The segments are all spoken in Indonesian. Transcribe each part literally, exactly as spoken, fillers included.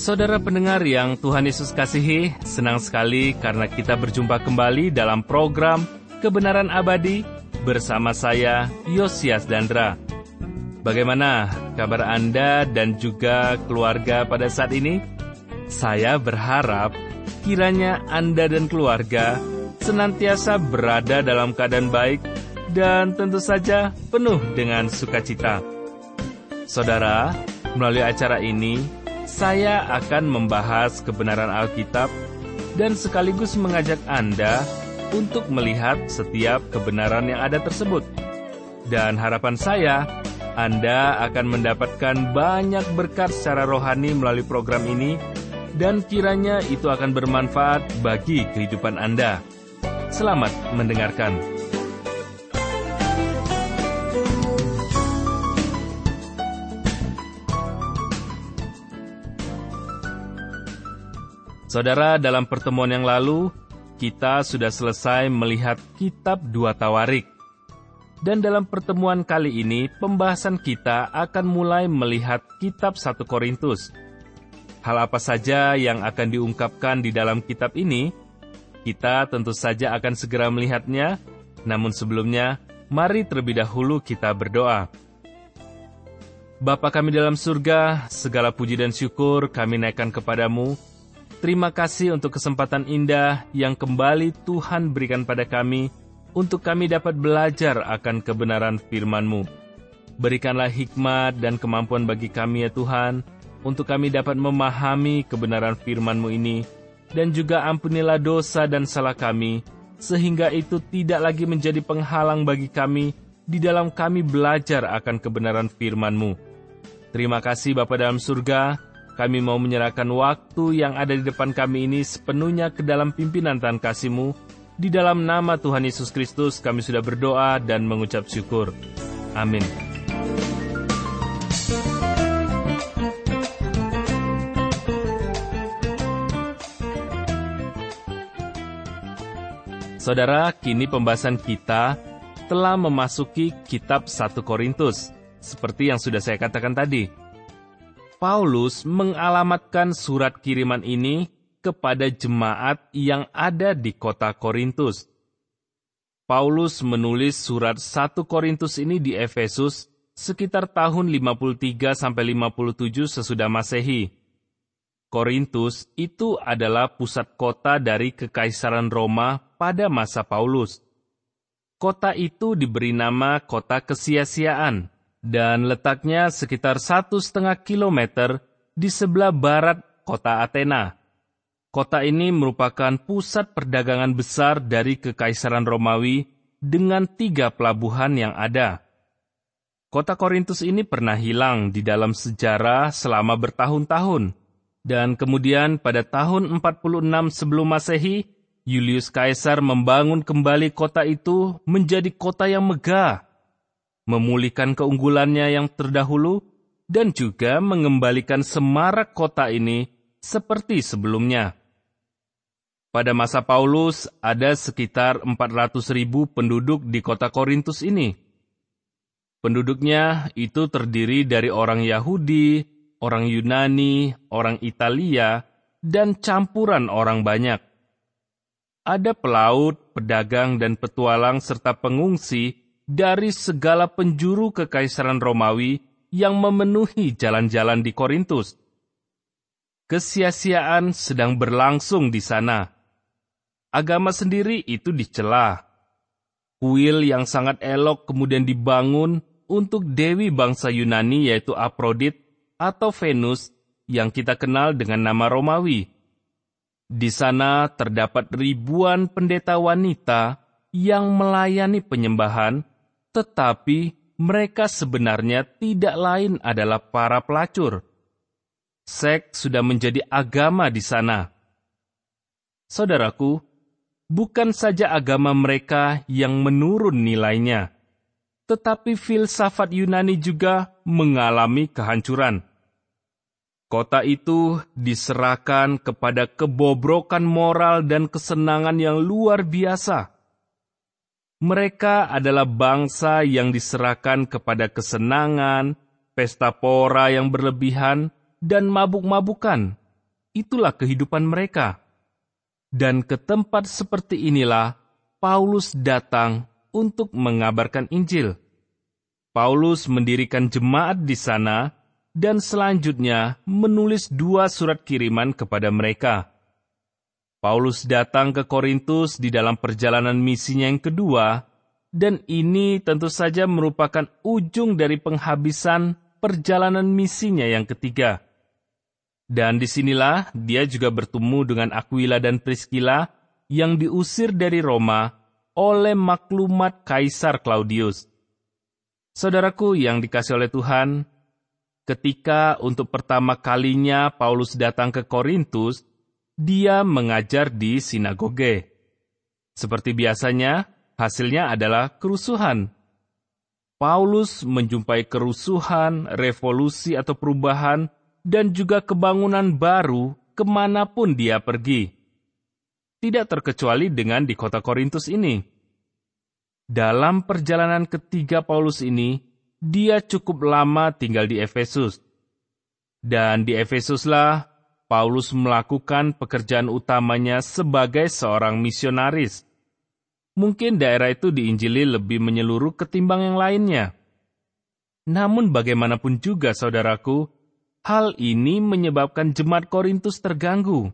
Saudara pendengar yang Tuhan Yesus kasihi, senang sekali karena kita berjumpa kembali dalam program Kebenaran Abadi bersama saya, Yosias Dandra. Bagaimana kabar Anda dan juga keluarga pada saat ini? Saya berharap kiranya Anda dan keluarga senantiasa berada dalam keadaan baik dan tentu saja penuh dengan sukacita. Saudara, melalui acara ini, saya akan membahas kebenaran Alkitab dan sekaligus mengajak Anda untuk melihat setiap kebenaran yang ada tersebut. Dan harapan saya, Anda akan mendapatkan banyak berkat secara rohani melalui program ini, dan kiranya itu akan bermanfaat bagi kehidupan Anda. Selamat mendengarkan. Saudara, dalam pertemuan yang lalu, kita sudah selesai melihat kitab dua Tawarik. Dan dalam pertemuan kali ini, pembahasan kita akan mulai melihat kitab satu Korintus. Hal apa saja yang akan diungkapkan di dalam kitab ini? Kita tentu saja akan segera melihatnya, namun sebelumnya, mari terlebih dahulu kita berdoa. Bapa kami dalam surga, segala puji dan syukur kami naikkan kepadamu. Terima kasih untuk kesempatan indah yang kembali Tuhan berikan pada kami, untuk kami dapat belajar akan kebenaran firman-Mu. Berikanlah hikmat dan kemampuan bagi kami ya Tuhan, untuk kami dapat memahami kebenaran firman-Mu ini, dan juga ampunilah dosa dan salah kami, sehingga itu tidak lagi menjadi penghalang bagi kami di dalam kami belajar akan kebenaran firman-Mu. Terima kasih Bapa dalam surga. Kami mau menyerahkan waktu yang ada di depan kami ini sepenuhnya ke dalam pimpinan Tuhan kasih-Mu. Di dalam nama Tuhan Yesus Kristus kami sudah berdoa dan mengucap syukur. Amin. Saudara, kini pembahasan kita telah memasuki kitab satu Korintus, seperti yang sudah saya katakan tadi. Paulus mengalamatkan surat kiriman ini kepada jemaat yang ada di kota Korintus. Paulus menulis surat satu Korintus ini di Efesus sekitar tahun lima puluh tiga sampai lima puluh tujuh sesudah Masehi. Korintus itu adalah pusat kota dari Kekaisaran Roma pada masa Paulus. Kota itu diberi nama Kota Kesia-siaan, dan letaknya sekitar satu setengah kilometer di sebelah barat kota Athena. Kota ini merupakan pusat perdagangan besar dari Kekaisaran Romawi dengan tiga pelabuhan yang ada. Kota Korintus ini pernah hilang di dalam sejarah selama bertahun-tahun, dan kemudian pada tahun empat puluh enam sebelum Masehi, Julius Kaisar membangun kembali kota itu menjadi kota yang megah, memulihkan keunggulannya yang terdahulu, dan juga mengembalikan semarak kota ini seperti sebelumnya. Pada masa Paulus, ada sekitar empat ratus ribu penduduk di kota Korintus ini. Penduduknya itu terdiri dari orang Yahudi, orang Yunani, orang Italia, dan campuran orang banyak. Ada pelaut, pedagang, dan petualang serta pengungsi dari segala penjuru Kekaisaran Romawi yang memenuhi jalan-jalan di Korintus. Kesia-siaan sedang berlangsung di sana. Agama sendiri itu dicela. Kuil yang sangat elok kemudian dibangun untuk dewi bangsa Yunani yaitu Afrodit atau Venus yang kita kenal dengan nama Romawi. Di sana terdapat ribuan pendeta wanita yang melayani penyembahan, tetapi mereka sebenarnya tidak lain adalah para pelacur. Seks sudah menjadi agama di sana. Saudaraku, bukan saja agama mereka yang menurun nilainya, tetapi filsafat Yunani juga mengalami kehancuran. Kota itu diserahkan kepada kebobrokan moral dan kesenangan yang luar biasa. Mereka adalah bangsa yang diserahkan kepada kesenangan, pesta pora yang berlebihan, dan mabuk-mabukan, itulah kehidupan mereka. Dan ke tempat seperti inilah Paulus datang untuk mengabarkan Injil. Paulus mendirikan jemaat di sana dan selanjutnya menulis dua surat kiriman kepada mereka. Paulus datang ke Korintus di dalam perjalanan misinya yang kedua, dan ini tentu saja merupakan ujung dari penghabisan perjalanan misinya yang ketiga. Dan disinilah dia juga bertemu dengan Aquila dan Priscilla yang diusir dari Roma oleh maklumat Kaisar Claudius. Saudaraku yang dikasihi oleh Tuhan, ketika untuk pertama kalinya Paulus datang ke Korintus, dia mengajar di sinagoge. Seperti biasanya, hasilnya adalah kerusuhan. Paulus menjumpai kerusuhan, revolusi atau perubahan, dan juga kebangunan baru kemanapun dia pergi. Tidak terkecuali dengan di kota Korintus ini. Dalam perjalanan ketiga Paulus ini, dia cukup lama tinggal di Efesus. Dan di Efesuslah Paulus melakukan pekerjaan utamanya sebagai seorang misionaris. Mungkin daerah itu diinjili lebih menyeluruh ketimbang yang lainnya. Namun bagaimanapun juga, saudaraku, hal ini menyebabkan jemaat Korintus terganggu.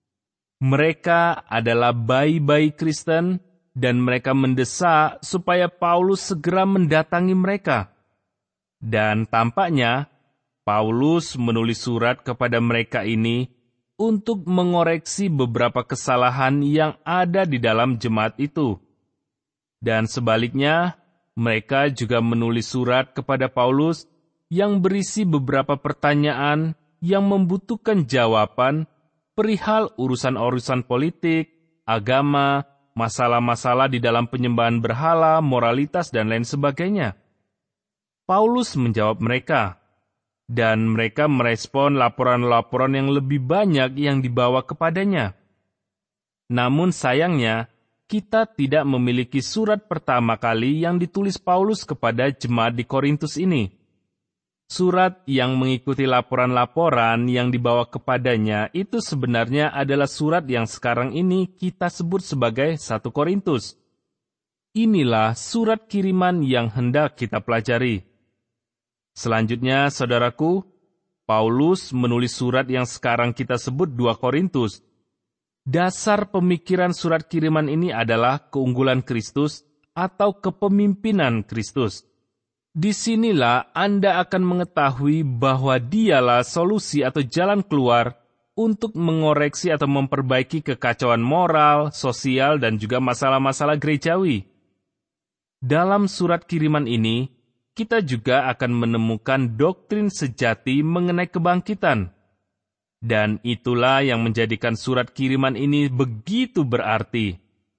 Mereka adalah bayi-bayi Kristen, dan mereka mendesak supaya Paulus segera mendatangi mereka. Dan tampaknya, Paulus menulis surat kepada mereka ini untuk mengoreksi beberapa kesalahan yang ada di dalam jemaat itu. Dan sebaliknya, mereka juga menulis surat kepada Paulus yang berisi beberapa pertanyaan yang membutuhkan jawaban perihal urusan-urusan politik, agama, masalah-masalah di dalam penyembahan berhala, moralitas, dan lain sebagainya. Paulus menjawab mereka, dan mereka merespon laporan-laporan yang lebih banyak yang dibawa kepadanya. Namun sayangnya, kita tidak memiliki surat pertama kali yang ditulis Paulus kepada jemaat di Korintus ini. Surat yang mengikuti laporan-laporan yang dibawa kepadanya itu sebenarnya adalah surat yang sekarang ini kita sebut sebagai satu Korintus. Inilah surat kiriman yang hendak kita pelajari. Selanjutnya, saudaraku, Paulus menulis surat yang sekarang kita sebut dua Korintus. Dasar pemikiran surat kiriman ini adalah keunggulan Kristus atau kepemimpinan Kristus. Disinilah Anda akan mengetahui bahwa dialah solusi atau jalan keluar untuk mengoreksi atau memperbaiki kekacauan moral, sosial, dan juga masalah-masalah gerejawi. Dalam surat kiriman ini, kita juga akan menemukan doktrin sejati mengenai kebangkitan. Dan itulah yang menjadikan surat kiriman ini begitu berarti.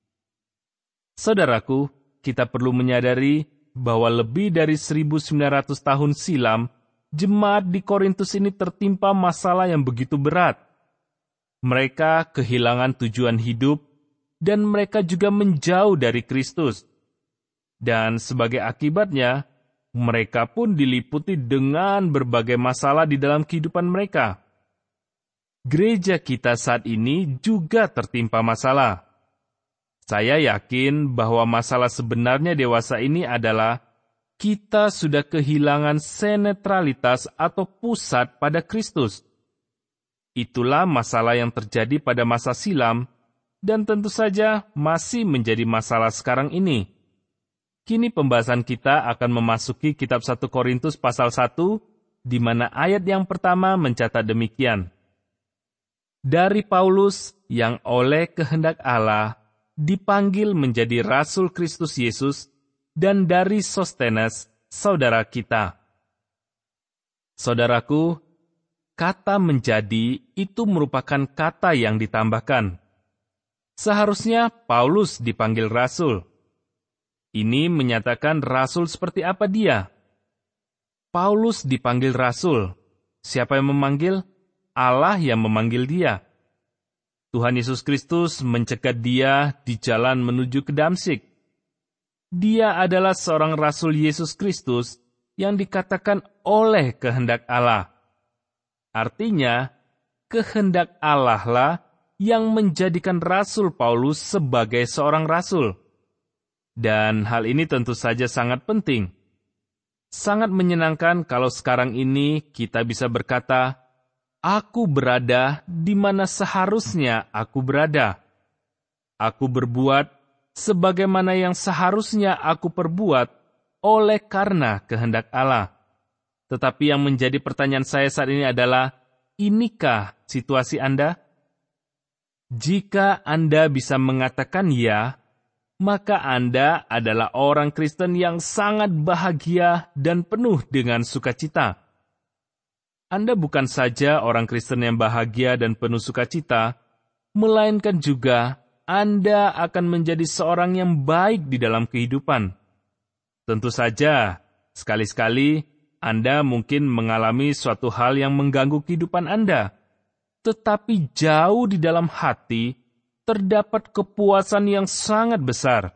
Saudaraku, kita perlu menyadari bahwa lebih dari seribu sembilan ratus tahun silam, jemaat di Korintus ini tertimpa masalah yang begitu berat. Mereka kehilangan tujuan hidup, dan mereka juga menjauh dari Kristus. Dan sebagai akibatnya, mereka pun diliputi dengan berbagai masalah di dalam kehidupan mereka. Gereja kita saat ini juga tertimpa masalah. Saya yakin bahwa masalah sebenarnya dewasa ini adalah kita sudah kehilangan senetralitas atau pusat pada Kristus. Itulah masalah yang terjadi pada masa silam dan tentu saja masih menjadi masalah sekarang ini. Kini pembahasan kita akan memasuki kitab satu Korintus pasal satu, di mana ayat yang pertama mencatat demikian. Dari Paulus yang oleh kehendak Allah dipanggil menjadi Rasul Kristus Yesus, dan dari Sostenes, saudara kita. Saudaraku, kata menjadi itu merupakan kata yang ditambahkan. Seharusnya Paulus dipanggil Rasul. Ini menyatakan Rasul seperti apa dia. Paulus dipanggil Rasul. Siapa yang memanggil? Allah yang memanggil dia. Tuhan Yesus Kristus mencegat dia di jalan menuju ke Damsyik. Dia adalah seorang Rasul Yesus Kristus yang dikatakan oleh kehendak Allah. Artinya, kehendak Allah lah yang menjadikan Rasul Paulus sebagai seorang rasul. Dan hal ini tentu saja sangat penting. Sangat menyenangkan kalau sekarang ini kita bisa berkata, "Aku berada di mana seharusnya aku berada. Aku berbuat sebagaimana yang seharusnya aku perbuat oleh karena kehendak Allah." Tetapi yang menjadi pertanyaan saya saat ini adalah, inikah situasi Anda? Jika Anda bisa mengatakan ya, maka Anda adalah orang Kristen yang sangat bahagia dan penuh dengan sukacita. Anda bukan saja orang Kristen yang bahagia dan penuh sukacita, melainkan juga Anda akan menjadi seorang yang baik di dalam kehidupan. Tentu saja, sekali-sekali Anda mungkin mengalami suatu hal yang mengganggu kehidupan Anda, tetapi jauh di dalam hati terdapat kepuasan yang sangat besar.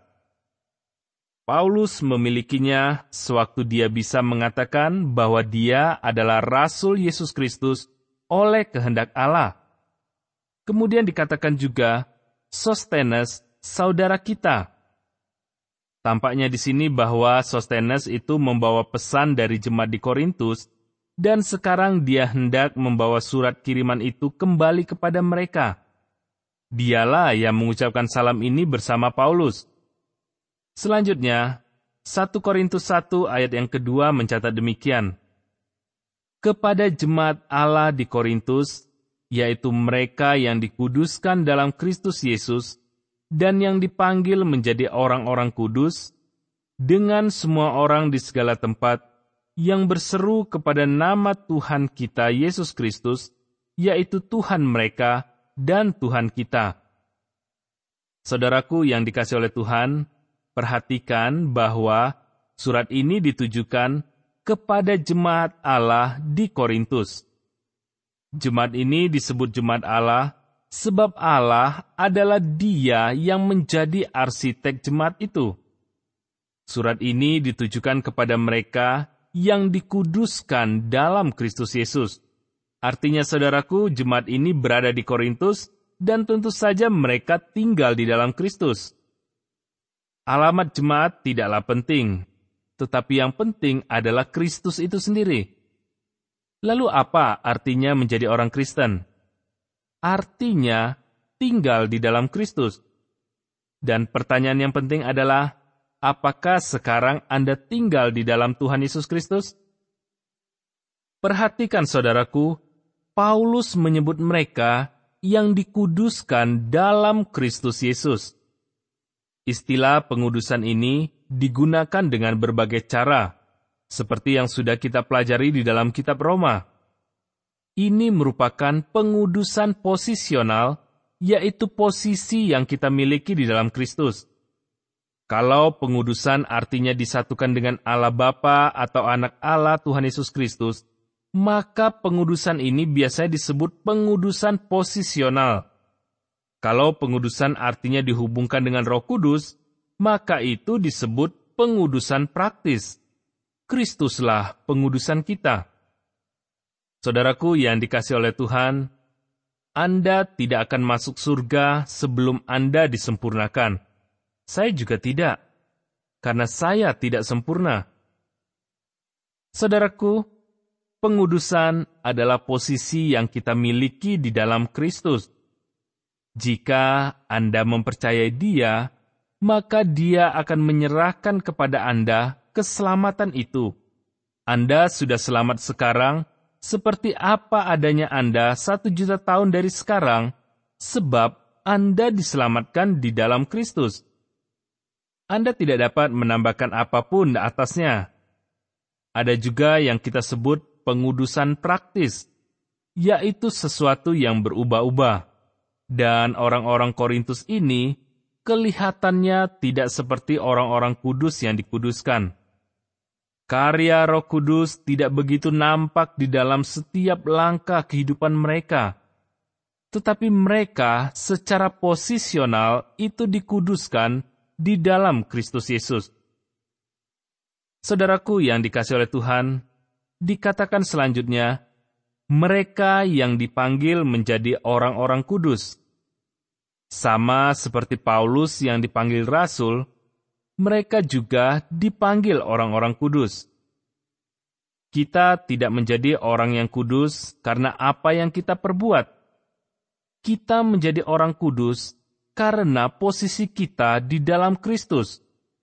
Paulus memilikinya sewaktu dia bisa mengatakan bahwa dia adalah Rasul Yesus Kristus oleh kehendak Allah. Kemudian dikatakan juga, Sostenes, saudara kita. Tampaknya di sini bahwa Sostenes itu membawa pesan dari jemaat di Korintus, dan sekarang dia hendak membawa surat kiriman itu kembali kepada mereka. Dialah yang mengucapkan salam ini bersama Paulus. Selanjutnya, satu Korintus satu ayat yang kedua mencatat demikian. Kepada jemaat Allah di Korintus, yaitu mereka yang dikuduskan dalam Kristus Yesus, dan yang dipanggil menjadi orang-orang kudus, dengan semua orang di segala tempat, yang berseru kepada nama Tuhan kita Yesus Kristus, yaitu Tuhan mereka dan Tuhan kita. Saudaraku yang dikasihi oleh Tuhan, perhatikan bahwa surat ini ditujukan kepada jemaat Allah di Korintus. Jemaat ini disebut jemaat Allah sebab Allah adalah Dia yang menjadi arsitek jemaat itu. Surat ini ditujukan kepada mereka yang dikuduskan dalam Kristus Yesus. Artinya, saudaraku, jemaat ini berada di Korintus, dan tentu saja mereka tinggal di dalam Kristus. Alamat jemaat tidaklah penting, tetapi yang penting adalah Kristus itu sendiri. Lalu apa artinya menjadi orang Kristen? Artinya tinggal di dalam Kristus. Dan pertanyaan yang penting adalah, apakah sekarang Anda tinggal di dalam Tuhan Yesus Kristus? Perhatikan saudaraku, Paulus menyebut mereka yang dikuduskan dalam Kristus Yesus. Istilah pengudusan ini digunakan dengan berbagai cara, seperti yang sudah kita pelajari di dalam kitab Roma. Ini merupakan pengudusan posisional, yaitu posisi yang kita miliki di dalam Kristus. Kalau pengudusan artinya disatukan dengan Allah Bapa atau Anak Allah Tuhan Yesus Kristus, maka pengudusan ini biasanya disebut pengudusan posisional. Kalau pengudusan artinya dihubungkan dengan Roh Kudus, maka itu disebut pengudusan praktis. Kristuslah pengudusan kita. Saudaraku yang dikasihi oleh Tuhan, Anda tidak akan masuk surga sebelum Anda disempurnakan. Saya juga tidak, karena saya tidak sempurna. Saudaraku, pengudusan adalah posisi yang kita miliki di dalam Kristus. Jika Anda mempercayai Dia, maka Dia akan menyerahkan kepada Anda keselamatan itu. Anda sudah selamat sekarang, seperti apa adanya Anda satu juta tahun dari sekarang, sebab Anda diselamatkan di dalam Kristus. Anda tidak dapat menambahkan apapun atasnya. Ada juga yang kita sebut pengudusan praktis, yaitu sesuatu yang berubah-ubah. Dan orang-orang Korintus ini kelihatannya tidak seperti orang-orang kudus yang dikuduskan. Karya Roh Kudus tidak begitu nampak di dalam setiap langkah kehidupan mereka. Tetapi mereka secara posisional itu dikuduskan di dalam Kristus Yesus. Saudaraku yang dikasihi oleh Tuhan, dikatakan selanjutnya, mereka yang dipanggil menjadi orang-orang kudus. Sama seperti Paulus yang dipanggil rasul, mereka juga dipanggil orang-orang kudus. Kita tidak menjadi orang yang kudus karena apa yang kita perbuat. Kita menjadi orang kudus karena posisi kita di dalam Kristus.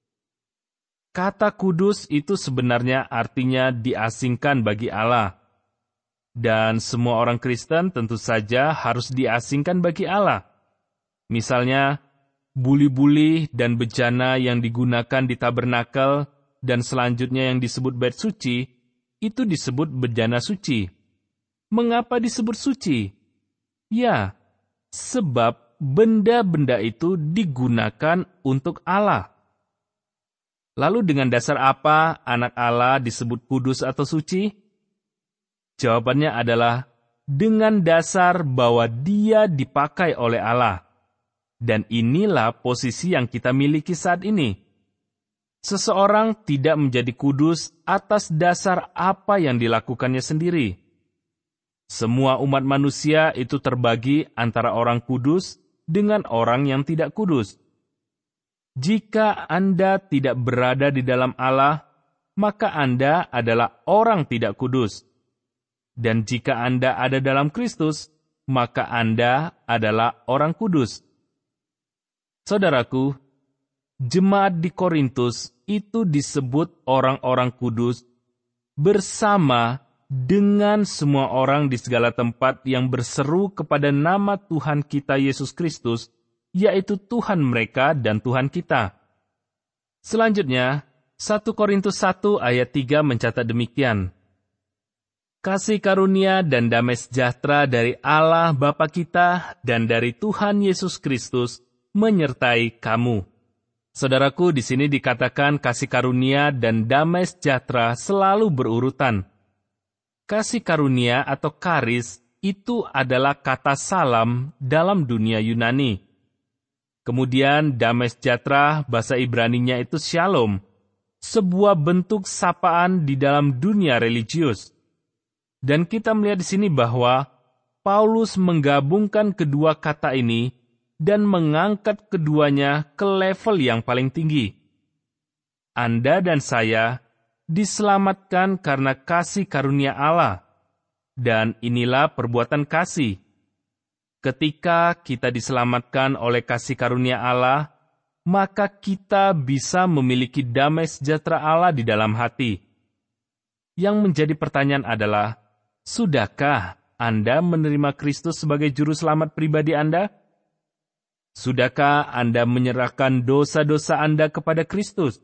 Kata kudus itu sebenarnya artinya diasingkan bagi Allah. Dan semua orang Kristen tentu saja harus diasingkan bagi Allah. Misalnya, buli-buli dan bejana yang digunakan di tabernakel dan selanjutnya yang disebut bait suci, itu disebut bejana suci. Mengapa disebut suci? Ya, sebab benda-benda itu digunakan untuk Allah. Lalu dengan dasar apa anak Allah disebut kudus atau suci? Jawabannya adalah dengan dasar bahwa dia dipakai oleh Allah. Dan inilah posisi yang kita miliki saat ini. Seseorang tidak menjadi kudus atas dasar apa yang dilakukannya sendiri. Semua umat manusia itu terbagi antara orang kudus dengan orang yang tidak kudus. Jika Anda tidak berada di dalam Allah, maka Anda adalah orang tidak kudus. Dan jika Anda ada dalam Kristus, maka Anda adalah orang kudus. Saudaraku, jemaat di Korintus itu disebut orang-orang kudus bersama dengan semua orang di segala tempat yang berseru kepada nama Tuhan kita Yesus Kristus, yaitu Tuhan mereka dan Tuhan kita. Selanjutnya, satu Korintus satu ayat tiga mencatat demikian. Kasih karunia dan damai sejahtera dari Allah Bapa kita dan dari Tuhan Yesus Kristus menyertai kamu. Saudaraku, di sini dikatakan kasih karunia dan damai sejahtera selalu berurutan. Kasih karunia atau karis itu adalah kata salam dalam dunia Yunani. Kemudian damai sejahtera bahasa Ibraninya itu shalom, sebuah bentuk sapaan di dalam dunia religius. Dan kita melihat di sini bahwa Paulus menggabungkan kedua kata ini dan mengangkat keduanya ke level yang paling tinggi. Anda dan saya diselamatkan karena kasih karunia Allah, dan inilah perbuatan kasih. Ketika kita diselamatkan oleh kasih karunia Allah, maka kita bisa memiliki damai sejahtera Allah di dalam hati. Yang menjadi pertanyaan adalah, sudahkah Anda menerima Kristus sebagai juru selamat pribadi Anda? Sudahkah Anda menyerahkan dosa-dosa Anda kepada Kristus?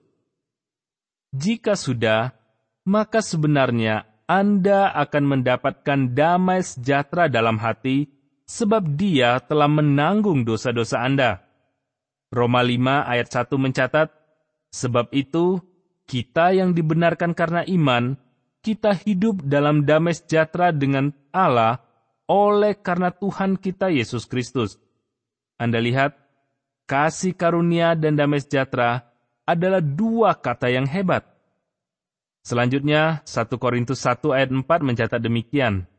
Jika sudah, maka sebenarnya Anda akan mendapatkan damai sejahtera dalam hati, sebab Dia telah menanggung dosa-dosa Anda. Roma lima ayat satu mencatat, sebab itu, kita yang dibenarkan karena iman, kita hidup dalam damai sejahtera dengan Allah oleh karena Tuhan kita Yesus Kristus. Anda lihat, kasih karunia dan damai sejahtera adalah dua kata yang hebat. Selanjutnya, satu Korintus satu ayat empat mencatat demikian.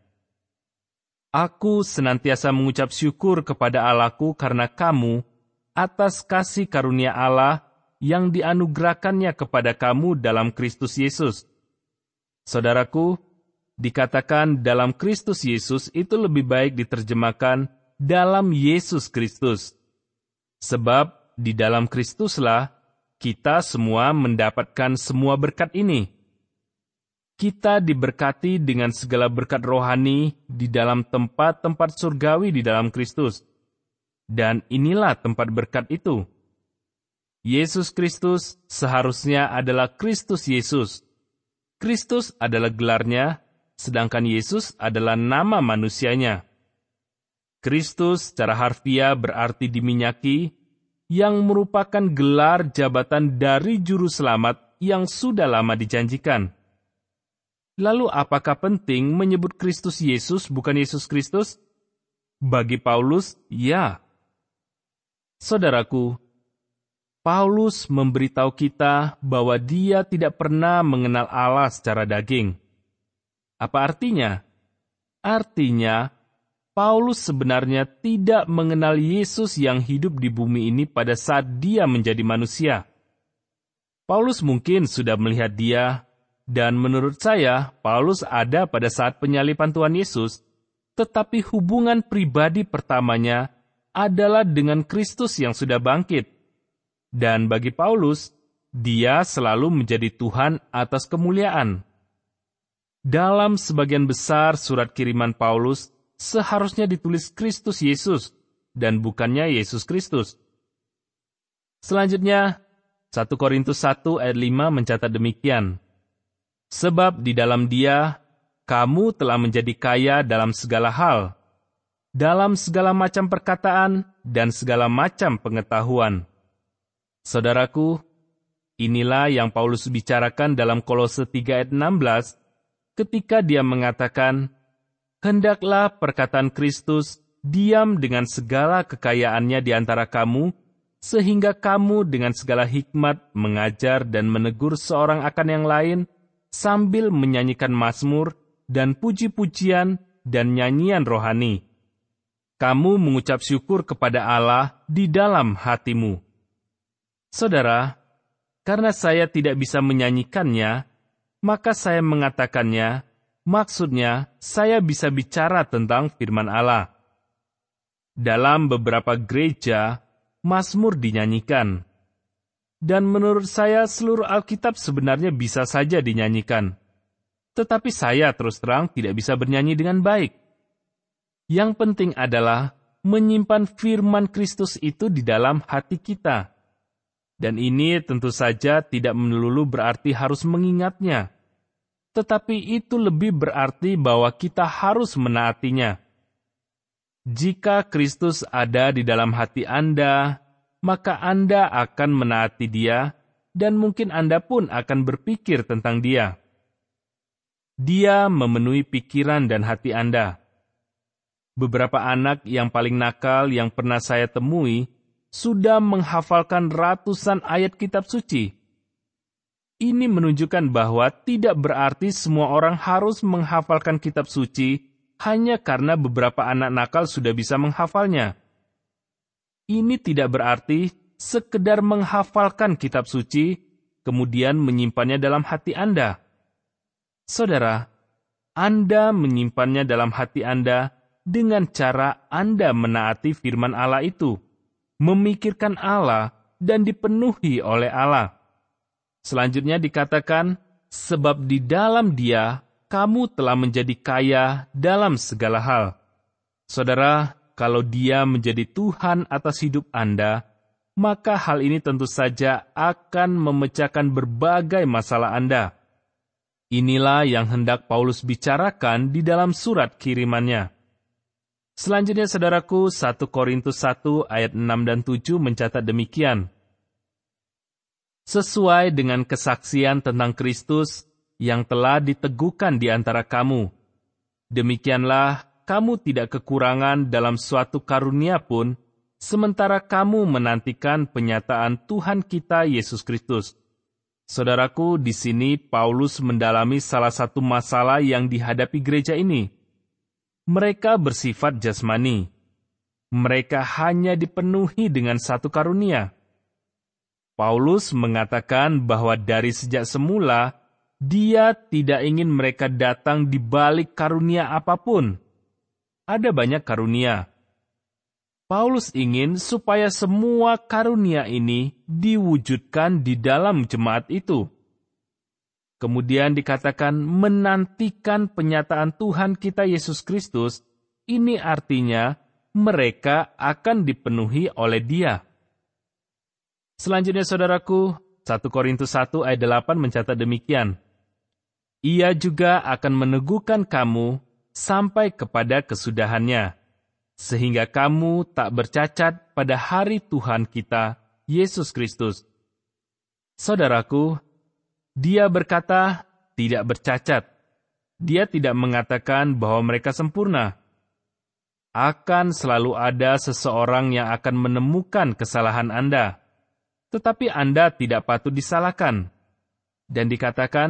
Aku senantiasa mengucap syukur kepada Allahku karena kamu atas kasih karunia Allah yang dianugerahkannya kepada kamu dalam Kristus Yesus. Saudaraku, dikatakan dalam Kristus Yesus itu lebih baik diterjemahkan dalam Yesus Kristus. Sebab di dalam Kristuslah kita semua mendapatkan semua berkat ini. Kita diberkati dengan segala berkat rohani di dalam tempat-tempat surgawi di dalam Kristus. Dan inilah tempat berkat itu. Yesus Kristus seharusnya adalah Kristus Yesus. Kristus adalah gelarnya, sedangkan Yesus adalah nama manusianya. Kristus secara harfiah berarti diminyaki, yang merupakan gelar jabatan dari juru selamat yang sudah lama dijanjikan. Lalu apakah penting menyebut Kristus Yesus bukan Yesus Kristus? Bagi Paulus, ya. Saudaraku, Paulus memberitahu kita bahwa dia tidak pernah mengenal Allah secara daging. Apa artinya? Artinya, Paulus sebenarnya tidak mengenal Yesus yang hidup di bumi ini pada saat dia menjadi manusia. Paulus mungkin sudah melihat dia, dan menurut saya, Paulus ada pada saat penyaliban Tuhan Yesus, tetapi hubungan pribadi pertamanya adalah dengan Kristus yang sudah bangkit. Dan bagi Paulus, dia selalu menjadi Tuhan atas kemuliaan. Dalam sebagian besar surat kiriman Paulus, seharusnya ditulis Kristus Yesus, dan bukannya Yesus Kristus. Selanjutnya, satu Korintus satu ayat lima mencatat demikian. Sebab di dalam Dia, kamu telah menjadi kaya dalam segala hal, dalam segala macam perkataan dan segala macam pengetahuan. Saudaraku, inilah yang Paulus bicarakan dalam Kolose tiga ayat enam belas, ketika dia mengatakan, hendaklah perkataan Kristus diam dengan segala kekayaannya di antara kamu, sehingga kamu dengan segala hikmat mengajar dan menegur seorang akan yang lain, sambil menyanyikan mazmur dan puji-pujian dan nyanyian rohani. Kamu mengucap syukur kepada Allah di dalam hatimu. Saudara, karena saya tidak bisa menyanyikannya, maka saya mengatakannya, maksudnya saya bisa bicara tentang firman Allah. Dalam beberapa gereja, mazmur dinyanyikan. Dan menurut saya seluruh Alkitab sebenarnya bisa saja dinyanyikan. Tetapi saya terus terang tidak bisa bernyanyi dengan baik. Yang penting adalah menyimpan firman Kristus itu di dalam hati kita. Dan ini tentu saja tidak melulu berarti harus mengingatnya. Tetapi itu lebih berarti bahwa kita harus menaatinya. Jika Kristus ada di dalam hati Anda, maka Anda akan menaati Dia, dan mungkin Anda pun akan berpikir tentang Dia. Dia memenuhi pikiran dan hati Anda. Beberapa anak yang paling nakal yang pernah saya temui sudah menghafalkan ratusan ayat kitab suci. Ini menunjukkan bahwa tidak berarti semua orang harus menghafalkan kitab suci hanya karena beberapa anak nakal sudah bisa menghafalnya. Ini tidak berarti sekedar menghafalkan kitab suci, kemudian menyimpannya dalam hati Anda. Saudara, Anda menyimpannya dalam hati Anda dengan cara Anda menaati firman Allah itu, memikirkan Allah, dan dipenuhi oleh Allah. Selanjutnya dikatakan, sebab di dalam Dia, kamu telah menjadi kaya dalam segala hal. Saudara, kalau Dia menjadi Tuhan atas hidup Anda, maka hal ini tentu saja akan memecahkan berbagai masalah Anda. Inilah yang hendak Paulus bicarakan di dalam surat kirimannya. Selanjutnya, saudaraku, satu Korintus satu ayat enam dan tujuh mencatat demikian. Sesuai dengan kesaksian tentang Kristus yang telah diteguhkan di antara kamu, demikianlah kamu tidak kekurangan dalam suatu karunia pun, sementara kamu menantikan penyataan Tuhan kita Yesus Kristus. Saudaraku, di sini Paulus mendalami salah satu masalah yang dihadapi gereja ini. Mereka bersifat jasmani. Mereka hanya dipenuhi dengan satu karunia. Paulus mengatakan bahwa dari sejak semula, dia tidak ingin mereka datang di balik karunia apapun. Ada banyak karunia. Paulus ingin supaya semua karunia ini diwujudkan di dalam jemaat itu. Kemudian dikatakan menantikan penyataan Tuhan kita Yesus Kristus, ini artinya mereka akan dipenuhi oleh Dia. Selanjutnya, saudaraku, satu Korintus satu ayat delapan mencatat demikian. Ia juga akan meneguhkan kamu sampai kepada kesudahannya, sehingga kamu tak bercacat pada hari Tuhan kita, Yesus Kristus. Saudaraku, Dia berkata tidak bercacat. Dia tidak mengatakan bahwa mereka sempurna. Akan selalu ada seseorang yang akan menemukan kesalahan Anda. Tetapi Anda tidak patut disalahkan. Dan dikatakan,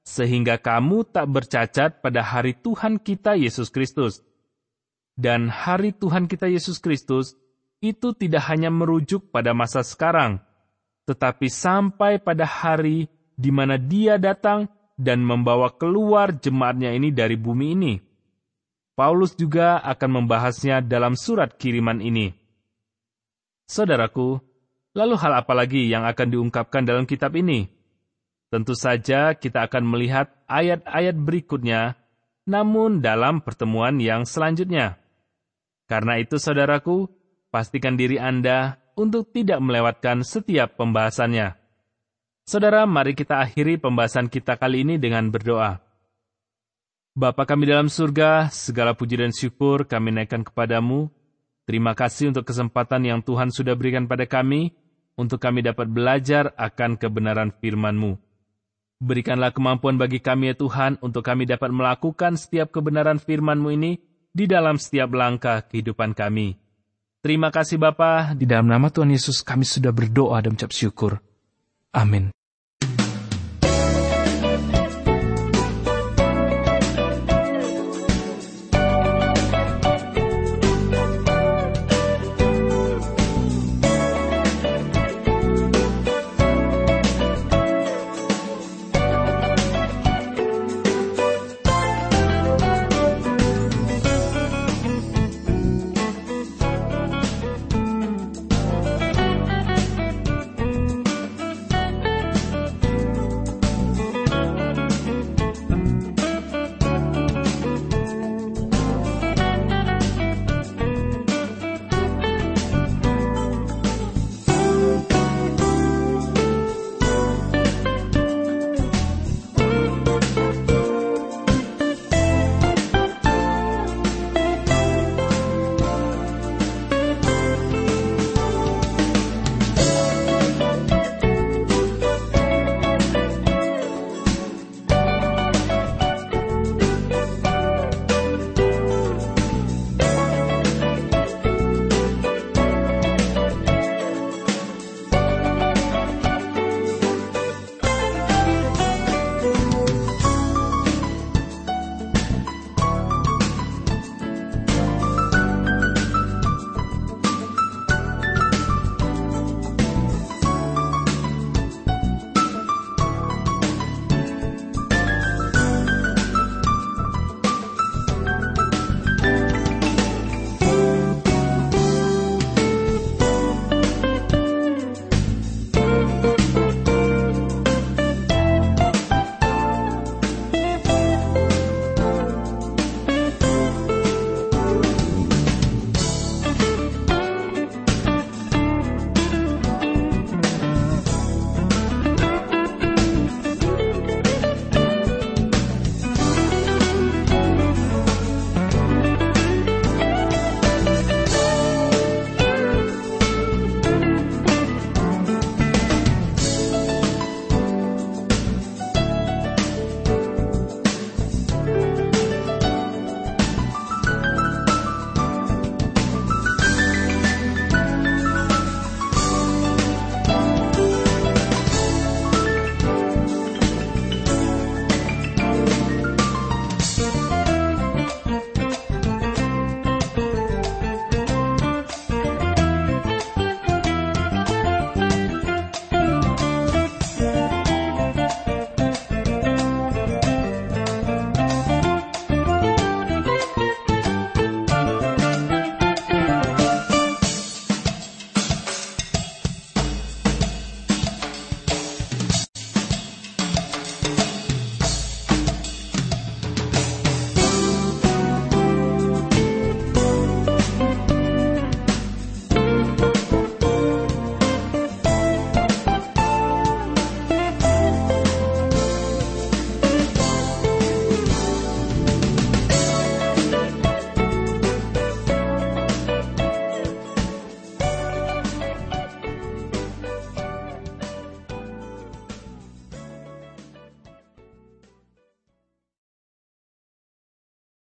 sehingga kamu tak bercacat pada hari Tuhan kita Yesus Kristus. Dan hari Tuhan kita Yesus Kristus itu tidak hanya merujuk pada masa sekarang, tetapi sampai pada hari di mana Dia datang dan membawa keluar jemaatnya ini dari bumi ini. Paulus juga akan membahasnya dalam surat kiriman ini. Saudaraku, lalu hal apa lagi yang akan diungkapkan dalam kitab ini? Tentu saja kita akan melihat ayat-ayat berikutnya, namun dalam pertemuan yang selanjutnya. Karena itu, saudaraku, pastikan diri Anda untuk tidak melewatkan setiap pembahasannya. Saudara, mari kita akhiri pembahasan kita kali ini dengan berdoa. Bapa kami dalam surga, segala puji dan syukur kami naikkan kepadamu. Terima kasih untuk kesempatan yang Tuhan sudah berikan pada kami, untuk kami dapat belajar akan kebenaran firman-Mu. Berikanlah kemampuan bagi kami ya Tuhan, untuk kami dapat melakukan setiap kebenaran firman-Mu ini di dalam setiap langkah kehidupan kami. Terima kasih Bapa, di dalam nama Tuhan Yesus kami sudah berdoa dan mengucap syukur. Amin.